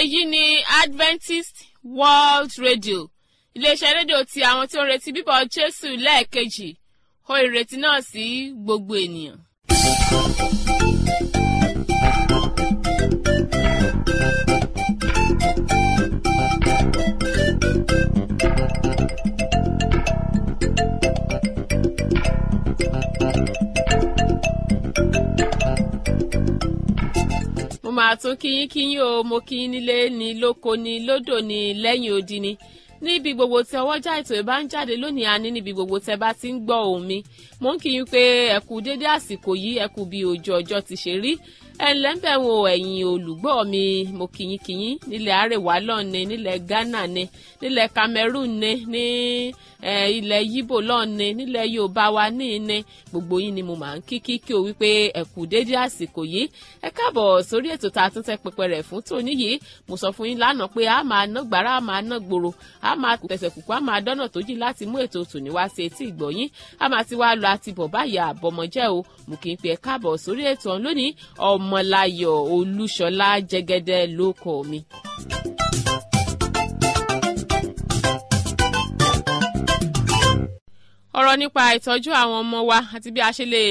èyí ni Adventist World Radio iléeṣẹ́ rédíò tí àwọn tí ó ń retí bíbọ̀ Jésù lẹ́ẹ̀kejì ó ìrètí náà sí gbogbo ènìyàn. mo máa tún kíyín o mo kíyín nílé ní lóko ní lódò ní lẹ́yìn odi ni níbi gbogbo tí ọwọ́jà ètò ìbá ń jáde lónìí àní níbi gbogbo tẹ́ bá ti ń gbọ́ ohùn mi mo ń kíyín pé ẹ kú dédé àsìkò yìí ẹ kú bí ojú ọjọ́ ti ṣe rí ẹnlẹ́ ń bẹ̀ wo ẹ̀yin olùgbọ́ mi mo kíyín nílẹ̀ àrèwá lọ́ọ̀ni nílẹ̀ Ghana ni nílẹ̀ Cameroon ní ilẹ̀ Yíbò lọ́ọ̀ni nílẹ̀ Yorùbá wa ní gbogbo yín ni mo máa ń kí o wípé ẹ kú dédé àsìkò yìí ẹ káàbọ̀ sórí ètò tá a tún tẹ́ pẹpẹ rẹ̀ fún tòní yìí mo sọ fún yín lánàá pé a máa ná gbàrà a máa ná gbòòrò a máa tẹ̀sẹ̀ kùkú a máa dọ́nà tó jì láti mú ètò tòní wá sí etí ìgbọ̀yín a máa ti wá lọ àti bọ̀ báyà àbọ̀mọ̀jẹ́ o mo kì í pe ẹ káàbọ̀ sórí ètò ọ̀hún lónìí Ọmọláyọ̀ Olúṣọlá Jẹ́gẹ́dẹ́ ló kọ mi. ọ̀rọ̀ nípa ìtọ́jú àwọn ọmọ wa àti bí a ṣe lè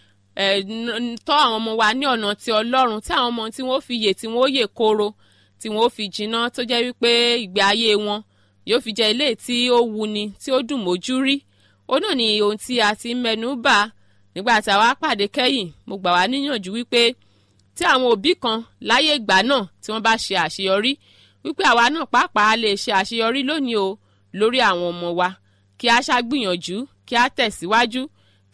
tọ́ àwọn ọmọ wa ní ọ̀nà ti Ọlọ́run tí àwọn ọmọ tí wọ́n fi yè tí wọ́n yè kóró tí wọ́n fi jìnnà tó jẹ́ wípé ìgbé ayé wọn yóò fi jẹ́ ilé tí ó wuni tí ó dùn mójú rí ó náà ni ohun tí a ti mẹ́nu bà nígbà tí a wá pàdé kẹ́yìn mo gbà wá níyànjú wípé tí àwọn òbí kan láyé ìgbà náà tí wọ́n bá ṣe àṣeyọrí wípé àwa náà pàápàá lè ṣe àṣeyọrí lónìí o lórí àwọn ọmọ wa kí a ṣàgbìyànjú kí a tẹ̀síwájú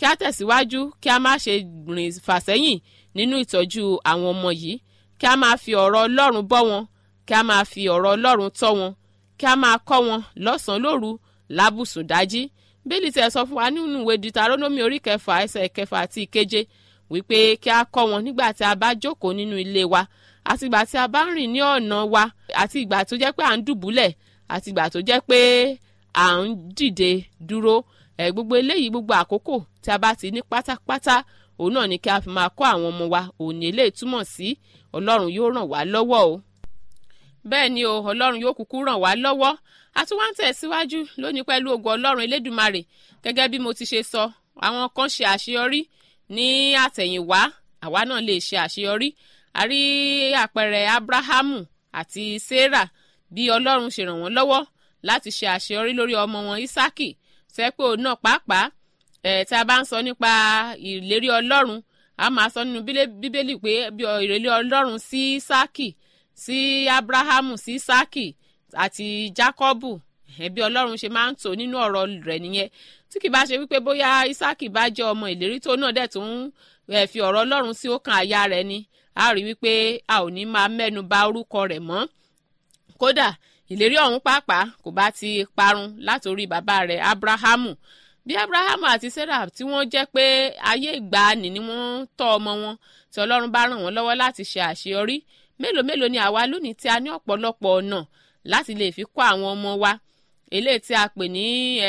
kí a má ṣe rìn fàsẹ́yìn nínú ìtọ́jú àwọn ọmọ yìí kí a máa fi ọ̀rọ̀ Ọlọ́run bọ́ wọn kí a máa fi ọ̀rọ̀ Ọlọ́run tọ́ wọn kí a máa kọ́ wọn lọ́sàn-án lóru lábùsùn dájí bíbélì tẹ̀ sọ fún wa nínú ìwé Deuteronomy orí 6 ẹsẹ̀ 6 àti 7 wípé kí a kọ́ wọn nígbà tí a bá jókòó nínú ilé wa àti ìgbà tí a bá ń rìn ní ọ̀nà wa àti ìgbà tó jẹ́ pé à ń dùbúlẹ̀ àti ìgbà tó jẹ́ pé à ń dìde dúró gbogbo eléyìí gbogbo àkókò tí a bá ti ní pátápátá òun náà ni kí a fi máa kọ́ àwọn ọmọ wa òun ní eléyìí túmọ̀ sí Ọlọ́run yóò ràn wá lọ́wọ́ o bẹ́ẹ̀ ni o Ọlọ́run yóò kúkú ràn wá lọ́wọ́ a tún wá ń tẹ̀síwájú lónìí pẹ̀lú ògo Ọlọ́run Elédùmarè gẹ́gẹ́ bí mo ti ṣe sọ àwọn kan ṣe àṣeyọrí ní àtẹ̀yìnwá àwa náà lè ṣe àṣeyọrí a rí àpẹẹrẹ Abrahamu àti Sarah bí Ọlọ́run ṣe ràn wọ́n lọ́wọ́ láti ṣe àṣeyọrí lórí ọmọ wọn Ísákì sẹ́pẹ́ òun náà pàápàá tí a bá ń sọ nípa ìlérí Ọlọ́run a máa sọ nínú Bíbélì pé ìlérí Ọlọ́run sí Ísákì sí Abrahamu sí Ísákì àti Jákọ́bù bí Ọlọ́run ṣe máa ń tò nínú ọ̀rọ̀ rẹ̀ nìyẹn tí kì bá ṣe wípé bóyá Ísákì bá jẹ́ ọmọ ìlérí tó náà dẹ̀ tó ń fi ọ̀rọ̀ Ọlọ́run sí ọkàn àyà rẹ̀ ni a rí wípé a ò ní máa mẹ́nu bà orúkọ rẹ̀ mọ́ kódà ìlérí ọ̀hún pàápàá kò bá ti parun látòrí bàbá rẹ̀ Abrahamu bí Abrahamu àti Sarah tí wọ́n jẹ́ pé ayé ìgbàanì ni wọ́n tọ́ ọmọ wọn tí Ọlọ́run bá ràn wọ́n lọ́wọ́ láti ṣe àṣeyọrí mélòó ni àwa lónìí tí a ní ọ̀pọ̀lọpọ̀ ọ̀nà láti lè fi kọ́ àwọn ọmọ wa eléyìí tí a pè ní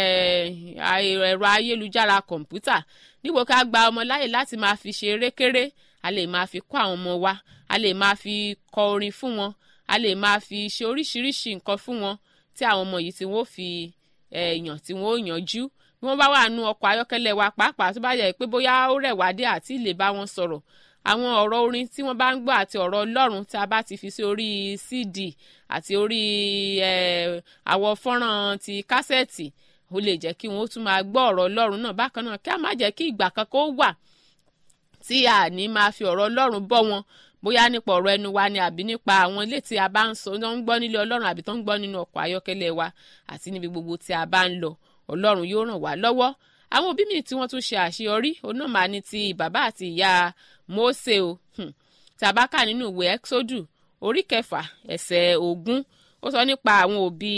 ẹ̀rọ ayélujára kọ̀ǹpútà níbo ká gba ọmọ láyè láti máa fi ṣe erékéré a lè máa fi kọ́ àwọn ọmọ wa a lè máa fi kọ orin fún wọn a lè máa fi ṣe oríṣiríṣi nǹkan fún wọn tí àwọn ọmọ yìí tí wọ́n fi yàn tí wọ́n yanjú bí wọ́n bá wà nú ọkọ̀ ayọ́kẹ́lẹ́ wa pàápàá tó bá yẹ pé bóyá ó rẹ̀ wá dé àti lè bá wọn sọ̀rọ̀ àwọn ọ̀rọ̀ orin tí wọ́n bá ń gbọ́ àti ọ̀rọ̀ Ọlọ́run tí a bá ti fi sí orí CD àti orí àwọ̀ fọ́nrán ti kásẹ̀tì ó lè jẹ́ kí wọ́n tún máa gbọ́ ọ̀rọ̀ Ọlọ́run náà bákan náà kí a má jẹ́ kí ìgbà kankan ó wà tí a ní máa fi ọ̀rọ̀ Ọlọ́run bọ́ wọn bóyá nípa ọ̀rọ̀ ẹnu wa ni àbí nípa àwọn ilé tí a bá ń sọ tó ń gbọ́ nílé Ọlọ́run àbí tó ń gbọ́ nínú ọkọ̀ ayọ́kẹ́lẹ́ wa àti níbi gbogbo tí a bá ń lọ Ọlọ́run yóò ràn wá lọ́wọ́ àwọn òbí mi tí wọ́n tún ṣe àṣeyọrí òun náà máa ní ti bàbá àti ìyá Mósè o tàbákà nínú ìwé Ẹ́kísódù orí 6 ẹsẹ̀ 20 ó sọ nípa àwọn òbí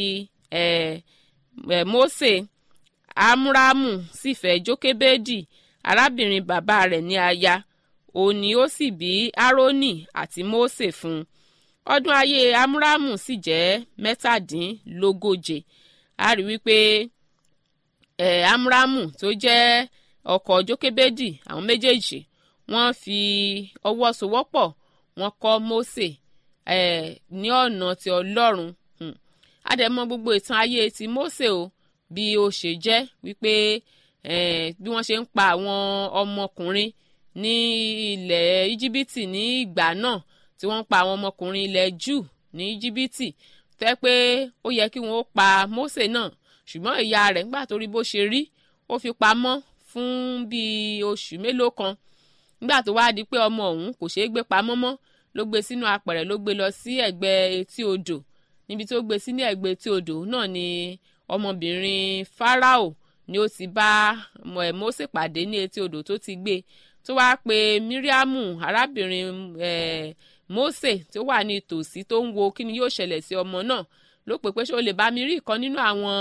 Mósè Ámúrámù sì fẹ́ Jókébédì arábìnrin bàbá rẹ̀ ní aya òun ni ó sì bí Árónì àti Mósè fún un ọdún ayé Ámúrámù sì jẹ́ 17 a rí wípé Ámúrámù tó jẹ́ ọkọ Jókébédì àwọn méjèèjì wọ́n fi ọwọ́ sowọ́pọ̀ wọ́n kọ́ Mósè ní ọ̀nà ti Ọlọ́run. A dẹ̀ mọ̀ gbogbo ìtàn ayé ti Mósè o bí ó ṣe jẹ́ wípé bí wọ́n ṣe ń pa àwọn ọmọkùnrin ní ilẹ̀ Íjíbítì ní ìgbà náà tí wọ́n ń pa àwọn ọmọkùnrin ilẹ̀ Júù ní Íjíbítì tẹ́ pé ó yẹ kí wọ́n ó pa Mósè náà ṣùgbọ́n ìyá rẹ̀ nígbà tó rí bó ṣe rí ó fi pamọ́ fún bíi oṣù mélòó kan nígbà tó wá di pé ọmọ ọ̀hún kò ṣeé gbé pamọ́ mọ́ ló gbé sínú apẹ̀rẹ̀ ló gbé lọ sí ẹ̀gbẹ́ etí odò níbi tó gbé sí ní ẹ̀gbẹ́ etí odò náà ni ọmọbìnrin Fáráò ni ó ti bá Mósè pàdé ní etí odò tó ti gbé tó wá pe Míríámù arábìnrin Mósè tó wà ní ìtòsí tó ń wo kí ni yóò ṣẹlẹ̀ sí ọmọ náà ló pè pé ṣé o lè bá mi rí ìkan nínú àwọn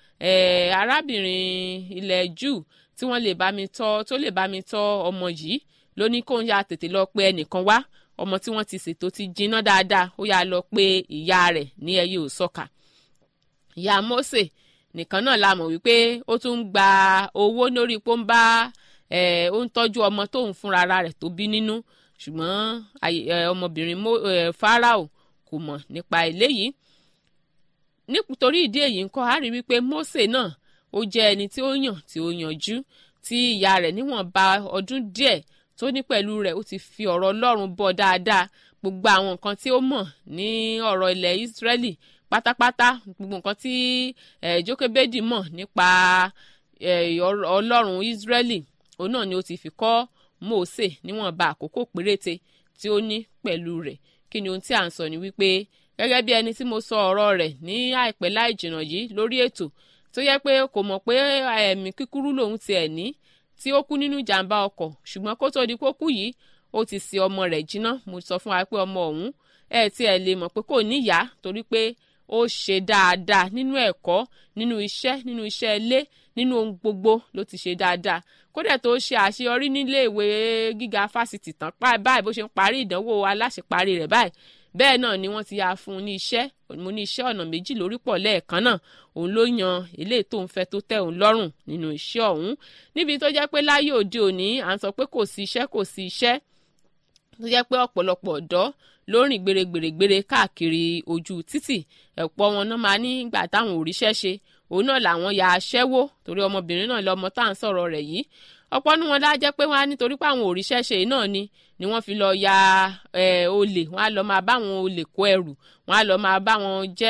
arábìnrin ilẹ̀ Júù tí wọ́n lè bá mi tọ́ tó lè bá mi tọ́ ọmọ yìí ló ní kó ń ya tètè lọ pe ẹnìkan wá ọmọ tí wọ́n ti ṣètò ti jiná dáadáa ó yá lọ pé ìyá rẹ̀ ní ẹyẹ òsọkà ìyá Mósè nìkan náà la mọ̀ wípé ó tún ń gba owó lórí pé ó ń bá ó ń tọ́jú ọmọ tóun fúnra rẹ̀ tó bí nínú ṣùgbọ́n ọmọbìnrin Fáráò kò mọ̀ nípa eléyìí nítorí ìdí èyí ńkọ́ á rí wípé Mósè náà ó jẹ́ ẹni tí ó yàn tí ó yanjú tí ìyá rẹ̀ níwọ̀nba ọdún díẹ̀ tó ní pẹ̀lú rẹ̀ ó ti fi ọ̀rọ̀ Ọlọ́run bọ́ dáadáa gbogbo àwọn nǹkan tí ó mọ̀ ní ọ̀rọ̀ ilẹ̀ Ísírẹ́lì pátápátá gbogbo nǹkan tí Jókébédì mọ̀ nípa Ọlọ́run Ísírẹ́lì òun náà ni ó ti fi kọ́ Mósè níwọ̀nba àkókò péréte tí ó ní pẹ̀lú rẹ̀ kí ni ohun tí à ń sọ ni wípé gẹ́gẹ́ bí ẹni tí mo sọ ọ̀rọ̀ rẹ̀ ní àìpẹ́ láì jìnnà yìí lórí ètò tó yẹ pé kò mọ̀ pé ẹ̀mí kíkúrú lòun ti ẹ̀ ní tí ó kú nínú ìjàmbá ọkọ̀ ṣùgbọ́n kó tó di kó kú yìí ó ti sin ọmọ rẹ̀ jiná mo sọ fún wa pé ọmọ ọ̀hún tí ẹ lè mọ̀ pé kò níyàá torí pé ó ṣe dáadáa nínú ẹ̀kọ́ nínú iṣẹ́ ilé nínú ohun gbogbo ló ti ṣe dáadáa kódà tó ṣe àṣeyọrí nílé ìwé gíga fásitì tán báyìí bó ṣe ń parí ìdánwò aláṣeparí rẹ̀ báyìí bẹ́ẹ̀ náà ni wọ́n ti yà fún un ní iṣẹ́ mo ní iṣẹ́ ọ̀nà méjì lórí pọ̀ lẹ́ẹ̀kan náà òun ló yan eléyìí tó ń fẹ́ tó tẹ́ òun lọ́rùn nínú iṣẹ́ ọ̀hún níbi tó jẹ́ pé láyé òde òní à ń sọ pé kò sí iṣẹ́ tó jẹ́ pé ọ̀pọ̀lọpọ̀ ọ̀dọ́ ló rìn gbèrègbèrègbèrè káàkiri ojú títì ẹ̀pọ̀ wọn náà máa ní ìgbà táwọn ò ríṣẹ́ ṣe òun náà làwọn ya aṣẹ́wó torí ọmọbìnrin náà lọmọ tá à ń sọ̀rọ̀ rẹ̀ yìí ọ̀pọ̀ ní wọn dájẹ́ pé wọ́n á nítorí pé àwọn ò ríṣẹ́ ṣe náà ni wọ́n fi lọ ya olè wọ́n á lọ máa bá wọn olè kó ẹrù wọ́n á lọ máa bá wọn jẹ́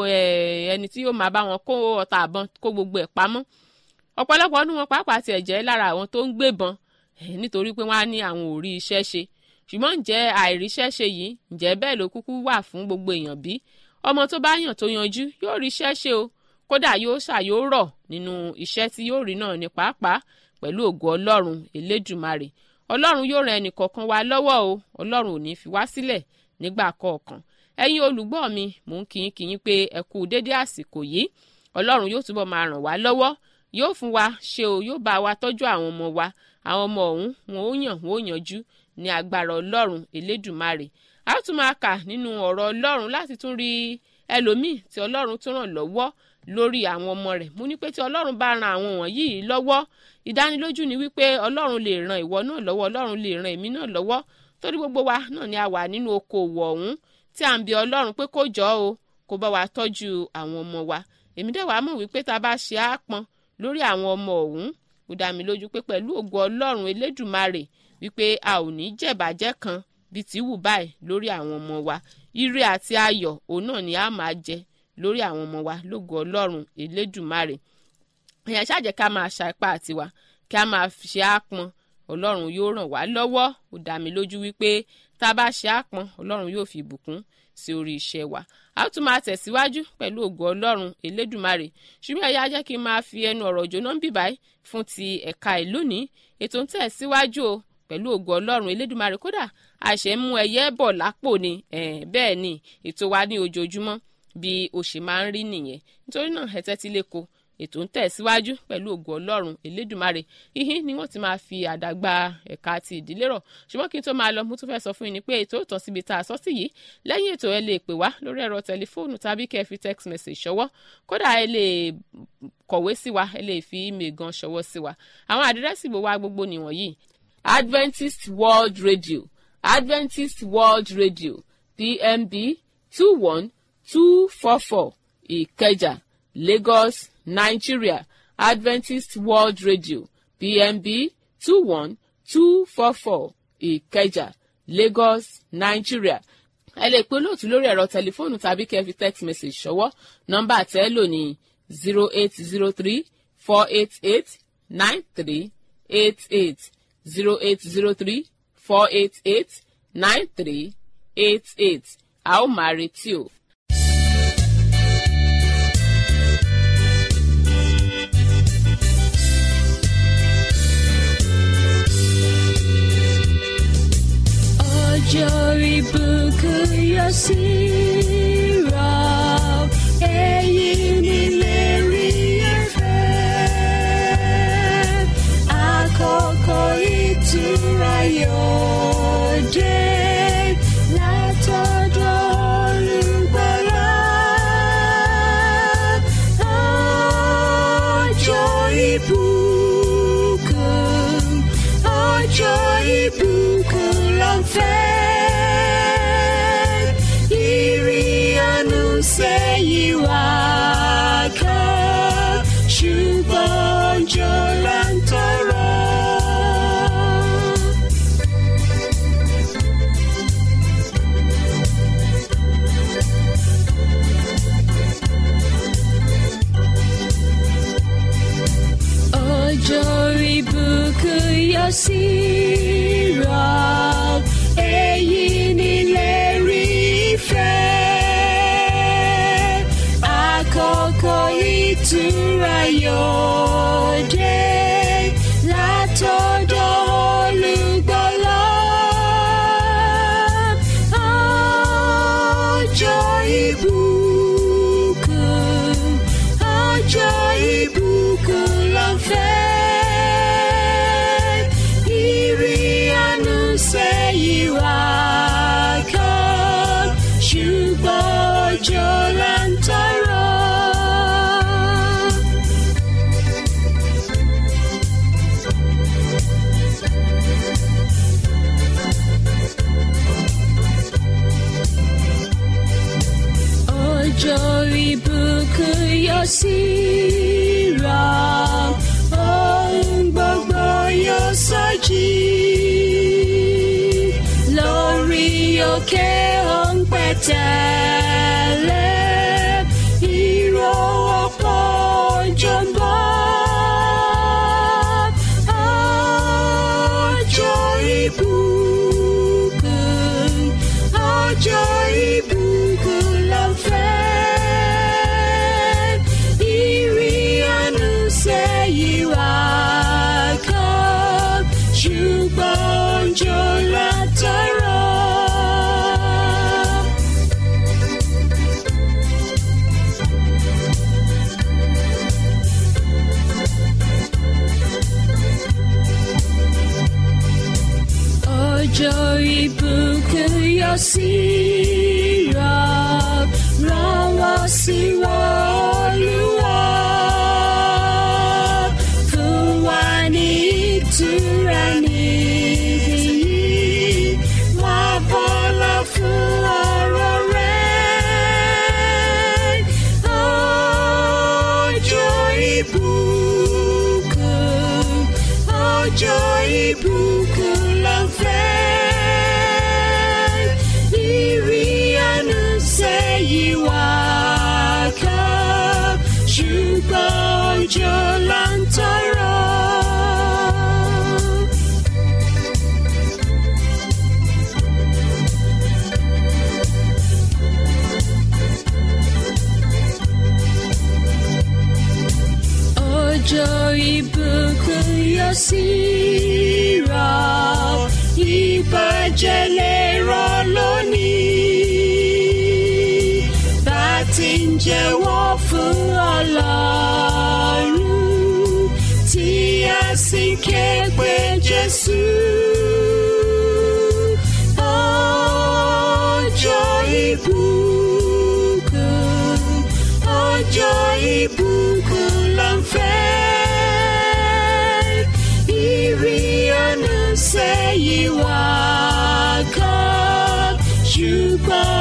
ẹni tí yóò máa bá wọn kó ọta àbọn kó gbogbo ẹ̀ pamọ́ ọ̀pọ̀lọpọ̀ ní wọn pàápàá tiẹ̀ jẹ́ lára àwọn tó ń gbébọn nítorí pé wọ́n á ní àwọn ò rí iṣẹ́ ṣe ṣùgbọ́n ǹjẹ́ àìríṣẹ́ ṣe yìí ǹjẹ́ bẹ́ẹ̀ ló kúkú wà fún gbogbo èèyàn bí ọmọ tó bá yàn tó yanjú yóò ríṣẹ́ ṣe o kódà yóò ṣàyórọ̀ nínú iṣẹ́ tí yóò rí náà ní pàápàá pẹ̀lú ògo Ọlọ́run Elédùmarè Ọlọ́run yóò ran ẹnìkọ̀ọ̀kan wa lọ́wọ́ o Ọlọ́run ò ní fi wá sílẹ̀ nígbà kọ̀ọ̀kan ẹ̀yin olùgbọ́ mi mò ń kí yín pé ẹ kú dédé àsìkò yìí Ọlọ́run yóò túbọ̀ máa ràn wá lọ́wọ́ yóò fún wa ṣe o yóò bá wa tọ́jú àwọn ọmọ wa àwọn ọmọ ọ̀hún wọn ó yanjú ní agbára Ọlọ́run Elédùmarè a tún máa kà nínú ọ̀rọ̀ Ọlọ́run láti tún rí ẹlòmíì tí Ọlọ́run tún ràn lọ́wọ́ lórí àwọn ọmọ rẹ̀ mo ní pé tí Ọlọ́run bá ran àwọn wọ̀nyí lọ́wọ́ ìdánilójú ni wípé Ọlọ́run lè ran ìwọ náà lọ́wọ́ Ọlọ́run lè ran èmi náà lọ́wọ́ torí gbogbo wa náà ni a wà nínú okòwò ọ̀hún tí à ń bi Ọlọ́run pé kó jọ̀ọ́ o kó bá wa tọ́jú àwọn ọmọ wa èmi dẹ̀ wá mọ̀ wípé tá a bá ṣe àpọ́n lórí àwọn ọmọ ọ̀hún ó dá mi lójú pé pẹ̀lú ògo Ọlọ́run Elédùmarè wípé a ò ní jẹ̀bàjẹ́ kan bíi ti wù báyìí lórí àwọn ọmọ wa ire àti ayọ̀ òun náà ni a máa jẹ lórí àwọn ọmọ wa lógo Ọlọ́run Elédùmarè ẹ̀yà ṣáàjẹ́ ká máa ṣàpá àtiwá kí a máa ṣe àpọ́n Ọlọ́run yóò ràn wá lọ́wọ́ ó dá mi lójú wípé tá a bá ṣe àpọ́n Ọlọ́run yóò fi ìbùkún sí orí iṣẹ́ wa a ó tún máa tẹ̀síwájú pẹ̀lú ògo Ọlọ́run Elédùmarè ṣùgbọ́n ẹ̀yà jẹ́ kí n máa fi ẹnu ọ̀rọ̀ jóná ń bíbáyìí fún ti ẹ̀ka ìlú ní ètò ń tẹ̀síwájú o pẹ̀lú ògo Ọlọ́run Elédùmarè kódà àṣẹ mú ẹyẹ bọ̀ lápò ni bẹ́ẹ̀ ni ètò wa ní ojoojúmọ́ bí o ṣe máa ń rí nìyẹn nítorí náà ẹ tẹ́tí lẹ́kọ̀ọ́ ètò ń tẹ̀síwájú pẹ̀lú ògo Ọlọ́run Elédùmarè ihin ni wọ́n ti máa fi àdàgbà ẹ̀ka ti ìdílé rọ̀ ṣùgbọ́n kí n tó máa lọ mo tún fẹ́ sọ fún yín ni pé ètò ìtàn síbi tá a sọ sí yìí lẹ́yìn ètò ẹ lè pè wá lórí ẹ̀rọ tẹlifóònù tàbí kẹ́ fi text message ṣọwọ́ kódà ẹ lè kọ̀wé sí wa ẹ lè fi email gan ṣọwọ́ sí wa àwọn àdírẹ́sì gbogbo nìwọ̀nyí Adventist World Radio PMB 21244 Ìkẹjà, Lagos, Nigeria. Adventist World Radio PMB 21244 Ìkẹjà, Lagos, Nigeria. Ẹ lè pe olóòtú lórí ẹ̀rọ tẹlifóònù tàbí kẹ́ fi text message ṣọwọ́. Nọ́mbà tẹ́ lò ní 0803-488-9388 0803-488-9388. A ó máa retí o. Ọjọ́ ìbùkún yóò sì rọ̀, èyí ni ìlérí ìfẹ́. Àkókò ìtura yóò dé látọ̀dọ̀ Olùgbàlà. Ọjọ́ ìbùkún, ọjọ́ ìbùkún ló ń fẹ́. Ìrìnàjò sẹ́yìn wá kan, ṣùgbọ́n ọjọ́ là ń tọrọ. Ọjọ́ ìbùkún yóò sì rọ̀, èyí ni ìlérí ìfẹ́. Àkókò ìtura yóò dé látọ̀dọ̀ Olùgbàlà. Ọjọ́ ìbùkún, ọjọ́ ìbùkún ló ń fẹ́. Ìrìnàjò sẹ́yìn wá kan, ṣùgbọ́n ọjọ́ là ń tọrọ. Ọjọ́ ìbùkún yóò sì rọ̀, ohun gbogbo yóò sọjí lórí òkè ohun pẹ̀tẹ́lẹ̀. Ìró ọ̀pọ̀ òjò ń bọ̀. Ọjọ́ ìbùkún, ọjọ́ ìbùkún ló ń fẹ́. Ìrìnàjò sẹ́yìn wá kan, ṣùgbọ́n ọjọ́ là ń tọrọ. Ọjọ́ ìbùkún yóò sì rọ̀, rán wá sí wa Olúwa. Fún wa ní ìtura níyì, wá bọ́lá fún ọ̀rọ̀ rẹ̀. Ọjọ́ ìbùkún, ọjọ́ ìbùkún ló ń fẹ́. Ìrìnàjò sẹ́yìn wá kan, ṣùgbọ́n ọjọ́ là ń tọrọ. Ọjọ́ ìbùkún yóò sì rọ̀, ìbàjẹ́ lè rọ̀ lónìí. Bá ti ń jẹ́wọ́ fún Ọlọ́run, tí a sì ké pe Jésù. Ọjọ́ ìbùkún, ọjọ́ ìbùkún ló ń fẹ́. Ìrìnàjò sẹ́yìn wá kan, ṣùgbọ́n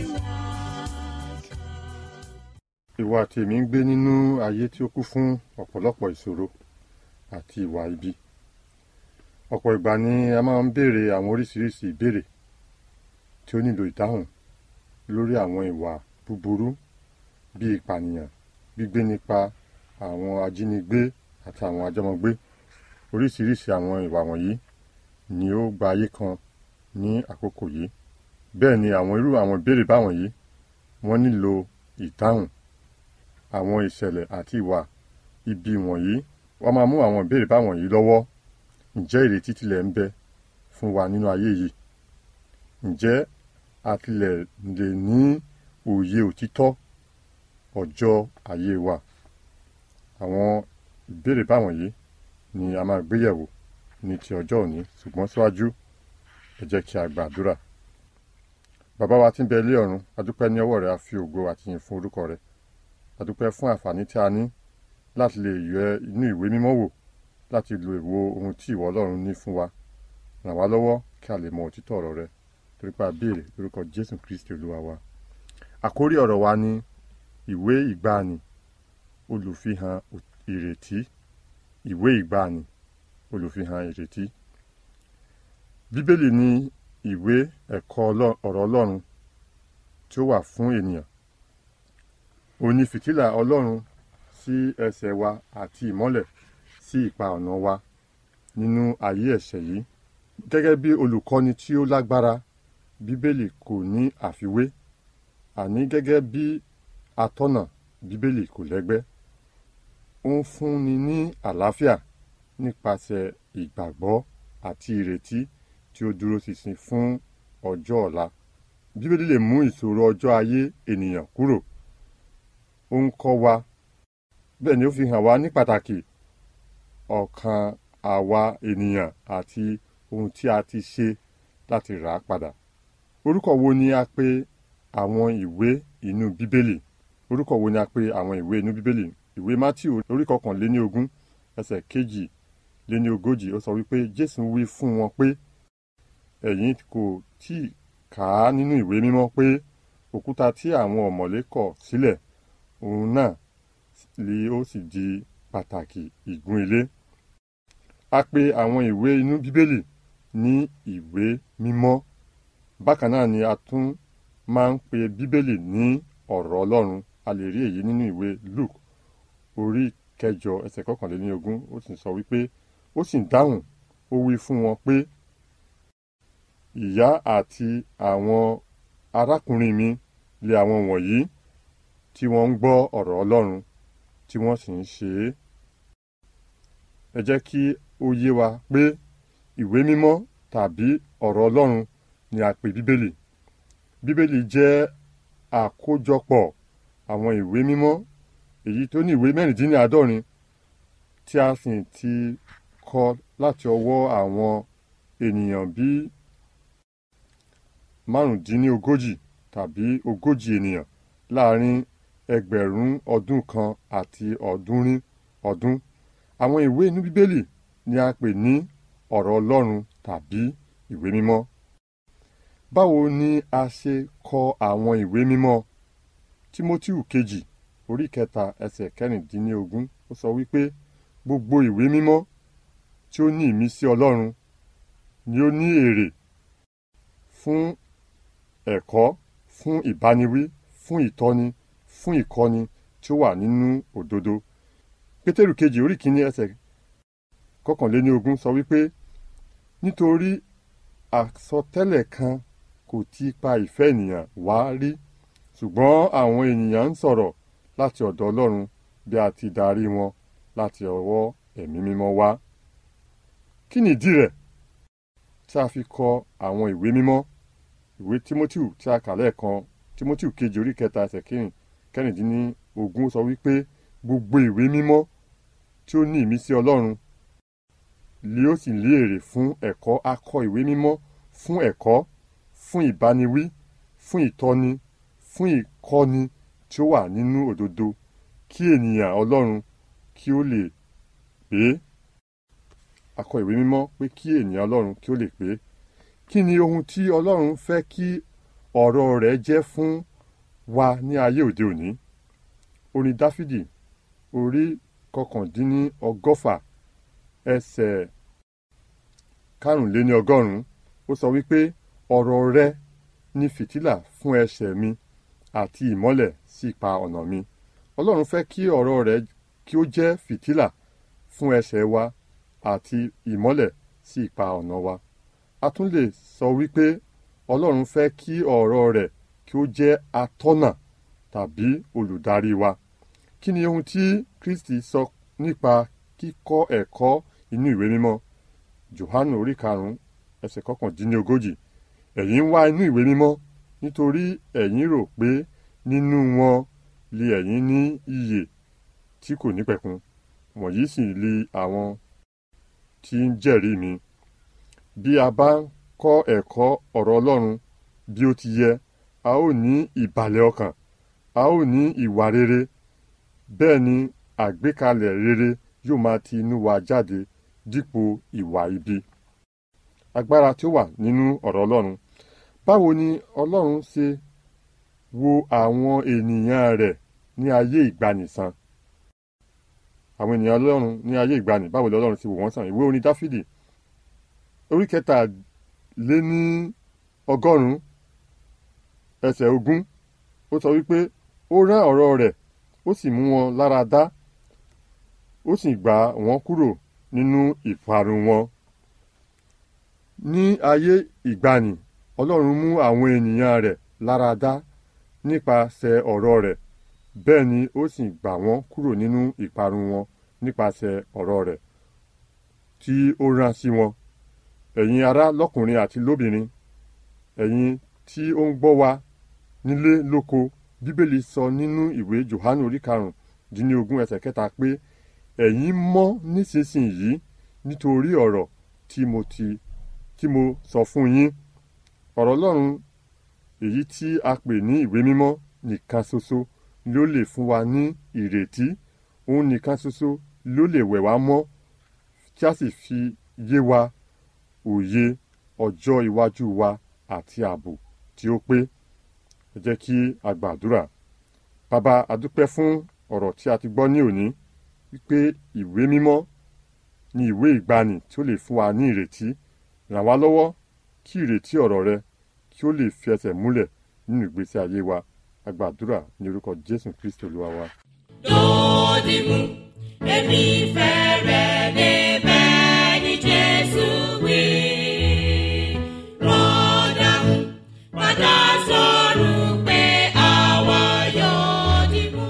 Ìwà tèmi ń gbé nínú ayé tí ó kún fún ọ̀pọ̀lọpọ̀ ìṣòro àti ìwà ibi. Ọ̀pọ̀ ìgbà ni a máa ń béèrè àwọn oríṣiríṣi ìbéèrè tí ó nílò ìdáhùn lórí àwọn ìwà búburú bí ìpànìyàn, gbígbé nípa, àwọn ajínigbé àti àwọn àjọmọ̀gbé. Oríṣiríṣi àwọn ìwà wọ̀nyí ni ó gba ayé kan ní àkókò yìí. Bẹ́ẹ̀ ni àwọn ìbéèrè báwọn yìí wọ́n nílò ìdáhùn. Àwọn ìṣẹ̀lẹ̀ àti ìwà ibi wọ̀nyí wọ́n máa mú àwọn ìbéèrè báwọn yìí lọ́wọ́. Ǹjẹ́ ìrètí tilẹ̀ ń bẹ fún wa nínú ayé yìí? Ǹjẹ́ a tilẹ̀ lè ní òye òtítọ́ ọjọ́ ayé wa? Àwọn ìbéèrè báwọn yìí ni a máa gbé yẹ̀wò ní ti ọjọ́ òní. Ṣùgbọ́n síwájú, ẹ jẹ́ kí a gbàdúrà. Bàbá wa tí ń bẹ lé ọ̀run, a dúpẹ́ ní ọwọ́ rẹ, a fi ògo àti ìyìn fún orúkọ rẹ. A dúpẹ́ fún àǹfààní tí a ní láti lè yẹ inú ìwé mímọ́ wò, láti lè wo ohun tí ìwọ Ọlọ́run ní fún wa. Ràn wá lọ́wọ́ kí a lè mọ òtítọ́ ọ̀rọ̀ rẹ, torí pé a béèrè lórúkọ Jésù Kristi Olúwa wa. Àkórí ọ̀rọ̀ wa ni ìwé ìgbàanì, olùfihàn ìrètí. Ìwé ìgbàanì, olùfihàn ìrètí. Bíbélì ni ìwé ẹ̀kọ́ ọ̀rọ̀ Ọlọ́run tí ó wà fún ènìyàn. Ó ní fìtílà Ọlọ́run sí ẹsẹ̀ wa àti ìmọ́lẹ̀ sí ipa ọ̀nà wa nínú ayé ẹ̀ṣẹ̀ yìí. Gẹ́gẹ́ bí olùkọ́ni tí ó lágbára, Bíbélì kò ní àfiwé. Àní gẹ́gẹ́ bí atọ́nà, Bíbélì kò lẹ́gbẹ́. Ó ń fúnni ní àlàáfíà nípasẹ̀ ìgbàgbọ́ àti ìrètí tí ó dúró ṣinṣin fún ọjọ́ ọ̀la. Bíbélì lè mú ìṣòro ọjọ́ ayé ènìyàn kúrò. Ó ń kọ́ wa, bẹ́ẹ̀ ni ó fi hàn wá ní pàtàkì ọkàn àwa ènìyàn àti ohun tí a ti ṣe láti rà á padà. Orúkọ wo ni a pè àwọn ìwé inú Bíbélì? Orúkọ wo ni a pè àwọn ìwé inú Bíbélì? Ìwé Mátíù orí 21 ẹsẹ̀ 2-40 ó sọ wípé Jésù wí fún wọn pé, ẹ̀yin kò tí ì kà á nínú ìwé mímọ́ pé òkúta tí àwọn ọ̀mọ̀lé kọ̀ sílẹ̀, òun náà ni ó sì di pàtàkì ìgún ilé. A pè àwọn ìwé inú Bíbélì ní ìwé mímọ́. Bákan náà ni a tún máa ń pè Bíbélì ní ọ̀rọ̀ Ọlọ́run. A lè rí èyí nínú ìwé Luke orí 8 ẹsẹ̀ 21. Ó sì sọ wípé ó sì dáhùn, ó wí fún wọn pé, ìyá àti àwọn arákùnrin mi lé àwọn wọ̀nyí tí wọ́n ń gbọ́ ọ̀rọ̀ Ọlọ́run tí wọ́n sì ń ṣe é. Ẹ jẹ́ kí ó yé wa pé ìwé mímọ́ tàbí ọ̀rọ̀ Ọlọ́run ni a pè Bíbélì. Bíbélì jẹ́ àkójọpọ̀ àwọn ìwé mímọ́, èyí tó ní ìwé 66 tí a sì ti kọ láti ọwọ́ àwọn ènìyàn bíi 35 tàbí 40 ènìyàn láàrin ẹgbẹ̀rún ọdún kan àti ọ̀ọ́dúnrín ọdún. Àwọn ìwé inú Bíbélì ni a pè ní ọ̀rọ̀ Ọlọ́run tàbí ìwé mímọ́. Báwo ni a ṣe kọ àwọn ìwé mímọ́? Tímótíù kejì orí 3 ẹsẹ̀ 16 ó sọ wípé gbogbo ìwé mímọ́ tí ó ní ìmísí Ọlọ́run ni ó ní èrè fún ẹ̀kọ́, fún ìbániwí, fún ìtọ́ni, fún ìkọ́ni tí ó wà nínú òdodo. Pétérù kejì orí 1 ẹsẹ̀ 21 sọ wípé nítorí àsọtẹ́lẹ̀ kan kò ti pa ìfẹ́ ènìyàn wá rí, ṣùgbọ́n àwọn ènìyàn ń sọ̀rọ̀ láti ọ̀dọ̀ Ọlọ́run bí a ti darí wọn láti ọwọ́ ẹ̀mí mímọ́ wá. Kí ni ìdí rẹ̀ tí a fi kọ àwọn ìwé mímọ́? Ìwé Tímótíù tí a kà lẹ́ẹ̀kan, Tímótíù kejì orí 3 ẹsẹ̀ 16 sọ wípé gbogbo ìwé mímọ́ tí ó ní ìmísí Ọlọ́run ni ó sì ní èrè fún ẹ̀kọ́. A kọ ìwé mímọ́ fún ẹ̀kọ́, fún ìbániwí, fún ìtọ́ni, fún ìkọ́ni tí ó wà nínú òdodo, kí ènìyàn Ọlọ́run kí ó lè pé. A kọ ìwé mímọ́ pé kí ènìyàn Ọlọ́run kí ó lè pé. Kí ni ohun tí Ọlọ́run fẹ́ kí ọ̀rọ̀ rẹ̀ jẹ́ fún wa ní ayé òde òní. Orin Dáfídì orí 119 ẹsẹ̀ 125 ó sọ wípé ọ̀rọ̀ rẹ ni fìtílà fún ẹsẹ̀ mi àti ìmọ́lẹ̀ sí ipa ọ̀nà mi. Ọlọ́run fẹ́ kí ọ̀rọ̀ rẹ̀ kí ó jẹ́ fìtílà fún ẹsẹ̀ wa àti ìmọ́lẹ̀ sí ipa ọ̀nà wa. A tún lè sọ wípé Ọlọ́run fẹ́ kí ọ̀rọ̀ rẹ̀ kí ó jẹ́ atọ́nà tàbí olùdarí wa. Kí ni ohun tí Kristi sọ nípa kíkọ́ ẹ̀kọ́ inú ìwé mímọ́? Jòhánù orí 5 ẹsẹ̀ 39. Ẹ̀yin ń wá inú ìwé mímọ́ nítorí ẹ̀yin rò pé nínú wọn lé ẹ̀yin ní ìyè tí kò nípẹ̀kun. Wọ̀nyí sì lé àwọn tí ń jẹ́rìí mi. Bí a bá ń kọ́ ẹ̀kọ́ ọ̀rọ̀ Ọlọ́run bí ó ti yẹ, a ó ní ìbàlẹ̀ ọkàn, a ó ní ìwà rere, bẹ́ẹ̀ ni àgbékalẹ̀ rere yóò máa ti inú wa jáde dípò ìwà ibi. Agbára tí ó wà nínú ọ̀rọ̀ Ọlọ́run. Báwo ni Ọlọ́run ṣe wo àwọn ènìyàn rẹ̀ ní ayé ìgbàanì sàn? Àwọn ènìyàn Ọlọ́run ní ayé ìgbàanì, báwo ni Ọlọ́run ṣe wò wọ́n sàn? Ìwé orin Dáfídì orí 123 ẹsẹ̀ 20 ó sọ wípé ó rán ọ̀rọ̀ rẹ̀ ó sì mú wọn lára dá, ó sì gbà wọ́n kúrò nínú ìparun wọn. Ní ayé ìgbàanì, Ọlọ́run mú àwọn ènìyàn rẹ̀ lára dá nípasẹ̀ ọ̀rọ̀ rẹ̀, bẹ́ẹ̀ ni ó sì gbà wọ́n kúrò nínú ìparun wọn nípasẹ̀ ọ̀rọ̀ rẹ̀ tí ó rán sí wọn. Ẹ̀yin ará lọ́kùnrin àti lóbìnrin, ẹ̀yin tí ó ń gbọ́ wa nílé lóko, Bíbélì sọ nínú ìwé Jòhánù orí 5 ẹsẹ̀ 3 pé ẹ̀yin mọ́ nísinsìnyí nítorí ọ̀rọ̀ tí mo sọ fún yín. Ọ̀rọ̀ Ọlọ́run èyí tí a pè ní ìwé mímọ́ nìkan ṣoṣo ló lè fún wa ní ìrètí. Òun nìkan ṣoṣo ló lè wẹ̀ wá mọ́ tí a sì fi yé wa òye ọjọ́ iwájú wa àti ààbò tí ó pé. Ẹ jẹ́ kí a gbàdúrà. Bàbá, a dúpẹ́ fún ọ̀rọ̀ tí a ti gbọ́ ní òní wípé ìwé mímọ́ ni ìwé ìgbàanì tí ó lè fún wa ní ìrètí. Ràn wá lọ́wọ́ kí ìrètí ọ̀rọ̀ rẹ kí ó lè fi ẹsẹ̀ múlẹ̀ nínú ìgbésí ayé wa. A gbàdúrà ní orúkọ Jésù Kristi Olúwa wa. Dòdìmú, èmi fẹ́ rẹ̀ débẹ̀ ní Jésù wí. Rọ́dàmú, padà sọ̀rọ̀ pé àwa yóò dìmú.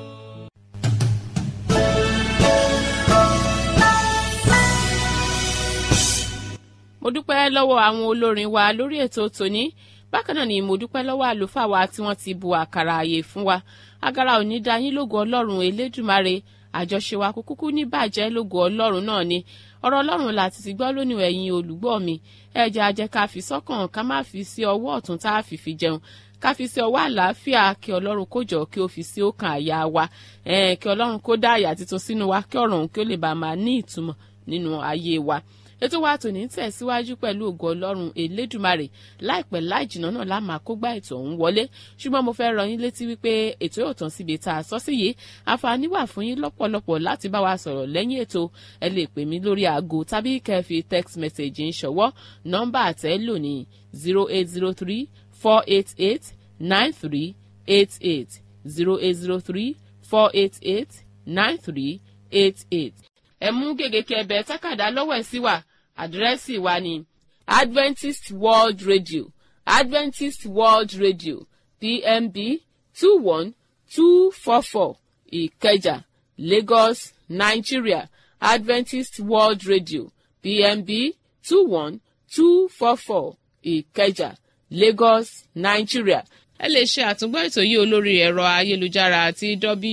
Mo dúpẹ́ lọ́wọ́ àwọn olórin wa lórí ètò tòní. Bákan náà ni mo dúpẹ́ lọ́wọ́ àlùfáà wa tí wọ́n ti bu àkàrà àyè fún wa. Agara ò ní dá yín lógo Ọlọ́run Elédùmarè. Àjọṣe wa kò kúkú ní bàjẹ́ lógo Ọlọ́run náà ni. Ọ̀rọ̀ Ọlọ́run láti ti gbọ́ lónìí ẹ̀yin olùgbọ́ mi. Ẹ jẹ́ a jẹ́ ká fi sọ́kàn, ká má fi sí ọwọ́ ọ̀tún tá a fi jẹun. Ká fi sí ọwọ́ àlàáfíà, kí Ọlọ́run kó jọ kí ó fi sí ọkàn àyà wa. Kí Ọlọ́run kó dá àyà titun sínú wa, kí ọ̀rọ̀ òun kí ó lè bá máa ní ìtumọ̀ nínú ayé wa. Ètò wa tòní tẹ̀síwájú pẹ̀lú ògo Ọlọ́run Elédùmarè. Láìpẹ́ láì jìnnà náà la máa kó gbá ètò ọ̀hún wọlé. Ṣùgbọ́n mo fẹ́ rán yín létí wípé ètò yóò tán síbi tá a sọ sí yìí. Àǹfààní wà fún yín lọ́pọ̀lọpọ̀ láti bá wa sọ̀rọ̀ lẹ́yìn ètò. Ẹ lè pè mí lórí aago tàbí kẹ́ fi text message ń ṣọwọ́. Nọ́mbà àtẹ́ lò ní 0803-488-9388 0803-488-9388. Ẹ mú gègé kẹbẹ tákàdá lọ́wọ́ ẹ̀ sí wa. Àdírẹ́sì wa ni Adventist World Radio, Adventist World Radio, PMB 21244, Ìkẹjà, Lagos, Nigeria. Adventist World Radio, PMB 21244, Ìkẹjà, Lagos, Nigeria. Ẹ lè ṣe àtúngbọ́ ètò yìí olórí ẹ̀rọ ayélujára àti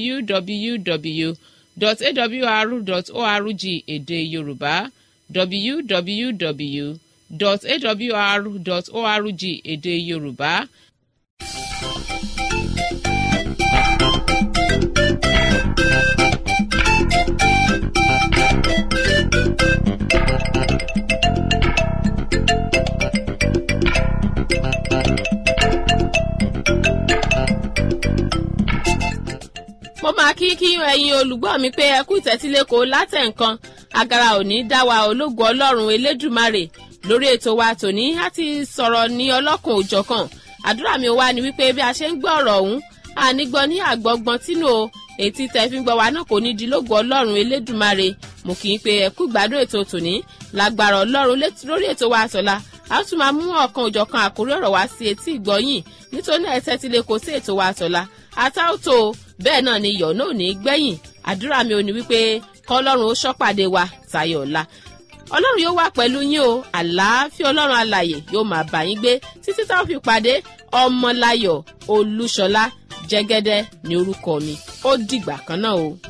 www.awr.org èdè Yorùbá www.awr.org èdè Yorùbá. mo máa kí ẹ̀yin olùgbọ́ mi pé ẹ kú ìtẹ́tíléko látẹ̀ǹkan agara òní dá wa ológo ọlọ́run elédùmarè lórí ètò wa tòní á ti sọ̀rọ̀ ní ọlọ́kùn òjọ̀kan àdúrà mi wá ni wípé bí a ṣe ń gbọ́ ọ̀rọ̀ ọ̀hún ànígbọ́ ní àgbọ̀gbọ́n tínú o ètí tẹ́ fi ń gbọ́ wa náà kò ní di lógo ọlọ́run elédùmarè mo kì í pé ẹ kú ìgbádùn ètò tòní lágbára ọlọ́run lórí ètò wa àtọ̀la a ó tún máa mú ọ̀kan òjọ̀kan àkórí ọ̀rọ̀ wá sí etí ìgbọ́yìn nítorí ẹ tẹ́tíléko sí ètò wa àtọ̀la àtàwòtò bẹ́ẹ̀ náà ni iyọ̀ náà ní gbẹ̀yìn àdúrà mi ò ní wípé kọ́lọ́run ó ṣọ́pàdé wa tayọ̀ ọ̀la ọlọ́run yóò wà pẹ̀lú yín o àlàáfíà ọlọ́run alààyè yóò máa bá yín gbé títí táwọn fi pàdé ọmọláyọ̀ olúṣọlá jẹ́gẹ́dẹ́ ní orúkọ mi ó dìgbà kan náà o.